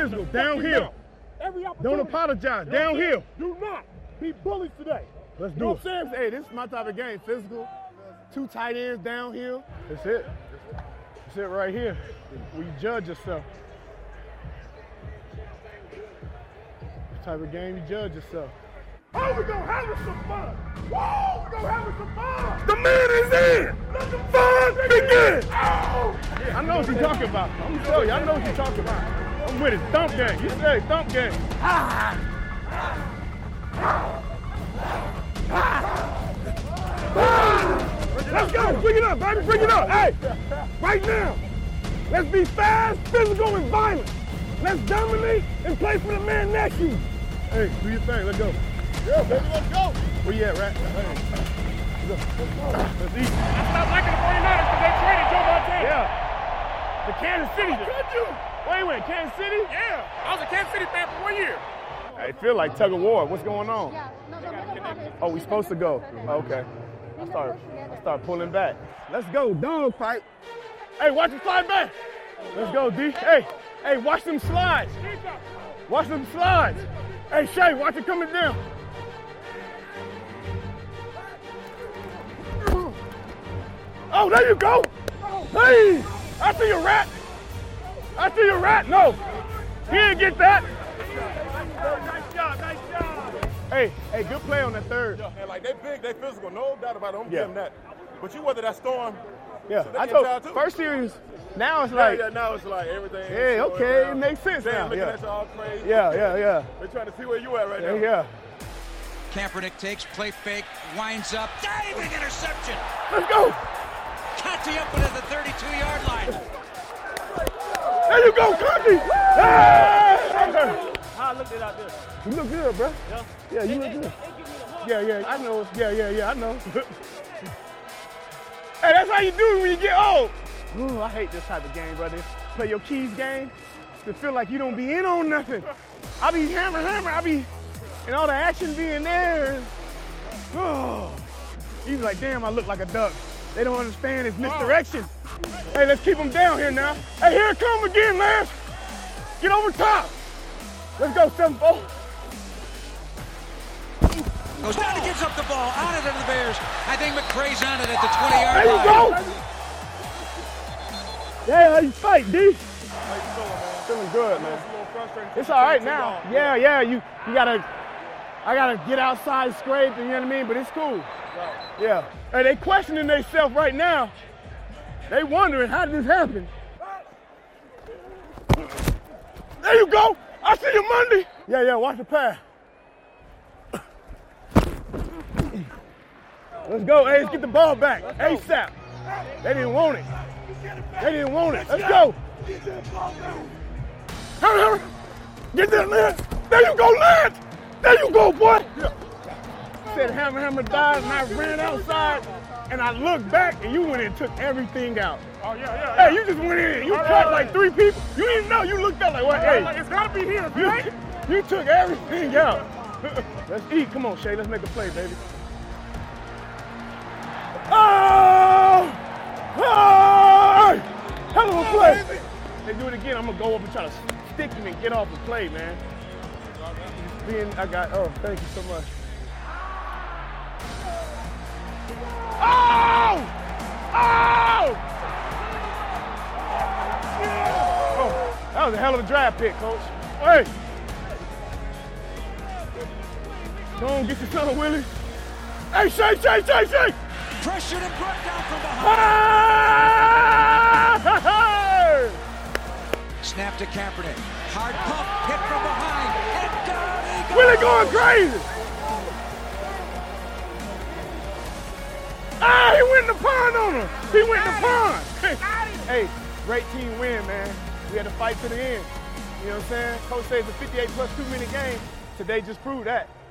physical. Downhill. Don't apologize. Downhill. Do not be bullies today. Let's do it. Hey, this is my type of game. Physical. 2 tight ends downhill. That's it. That's it right here. Where you judge yourself. What type of game you judge yourself. Oh, we're gonna have some fun. Whoa, we're gonna have some fun. The man is in. Let the fun begin. Oh. I know what you're talking about. I'm gonna tell you, I know what you're talking about. I'm with it. Thump game. You say thump game. Let's go. Bring it up, baby. Bring it up. Hey, right now. Let's be fast, physical, and violent. Let's dominate and play for the man next to you. Hey, do your thing. Let's go. Yeah, baby, let's go. Where you at, Rat? Hey. Let's go. Let's eat. I stopped liking the 49ers because they traded Joe Montana. Yeah. The Kansas City. Could you? Wait a minute, Kansas City? Yeah. I was a Kansas City fan for 1 year. I feel like tug of war. What's going on? Yeah, no, the middle part is. Oh, we supposed to go. Okay. I start pulling back. Let's go, dog fight. Hey, watch him slide back. Let's go, D. Hey, watch them slides. Watch them slides. Hey, Shay, watch it coming down. Oh, there you go. Hey, I see your Rat. I see your Rat. No, he didn't get that. Nice job. Hey, good play on that third. Yeah, and like they big, they physical, no doubt about it. I'm Yeah. giving that. But you weather that storm. Yeah, So they I get told tired, too. first series. Now it's like, Yeah, now it's like everything. hey, slowing okay, down. it makes sense Damn, now. looking Yeah, at you all crazy. yeah. They're trying to see where you at right now. Yeah. Kaepernick takes, play fake, winds up, diving interception. Let's go. Conti up with it at the 32-yard line. There you go, Conti. Hey! How I looked it out there. You look good, bro. Yeah. Yeah, you look good. Yeah, I know. Yeah, I know. Hey, that's how you do it when you get old. Ooh, I hate this type of game, brother. Play your keys game to feel like you don't be in on nothing. I be hammer. I be, and all the action being there. Oh, he's like, damn, I look like a duck. They don't understand it's misdirection. Hey, let's keep them down here now. Hey, here it come again, Lance. Get over top. Let's go, 7-4. Goes down and gives up the ball, out of it to the Bears. I think McCray's on it at the 20-yard There you line. go. Yeah, how you fight, D? How you feeling, man? Feeling good, man. It's a little frustrating. It's all right now. Yeah, you gotta, I gotta get outside, scrape, you know what I mean? But it's cool. Right. Yeah. Hey, they questioning themselves right now. They wondering, how did this happen? There you go. I see you Monday. Yeah, watch the pass. Let's go, Ace, get the ball back. ASAP. They didn't want it. Let's go. Hurry. Get that, Lance. There you go, Lance. There you go, boy. Said hammer died, and I ran outside, and I looked back, and you went and took everything out. Oh, yeah. Hey, you just went in. You cut like 3 people. You didn't know. You looked up like, what? Hey, It's got to be here, right? you took everything out. Let's eat. Come on, Shay. Let's make a play, baby. Oh! Hell of a play. They do it again. I'm going to go up and try to stick him and get off the play, man. Thank you so much. Oh! That was a hell of a draft pick, Coach. Hey! Go on, get your son, Willie. Hey, Shay! Pressured and brought down from behind. Hey! Snap to Kaepernick. Hard pump, hit from behind. And down he goes. Willie going crazy! He went in the pond on him. Hey, great team win, man. We had to fight to the end. You know what I'm saying? Coach says it's a 58 plus 2-minute game. Today just proved that.